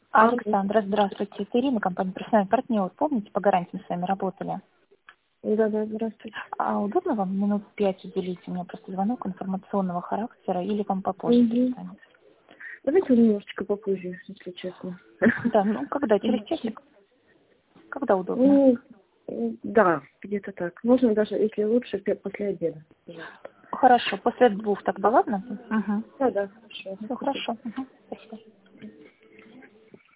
Александра, здравствуйте. Это Ирина, компания «Профессиональный партнер». Помните, по гарантии мы с вами работали? Да, здравствуйте. А удобно вам минут 5 уделить? У меня просто звонок информационного характера или вам попозже перезвонить? Давайте немножечко попозже, если честно. Да, ну когда? Через часик? Когда удобно? Да, где-то так. Можно даже, если лучше, после обеда. Пожалуйста. Хорошо, после 2 тогда, ладно? Угу. Да, хорошо. Все хорошо. Угу. Спасибо.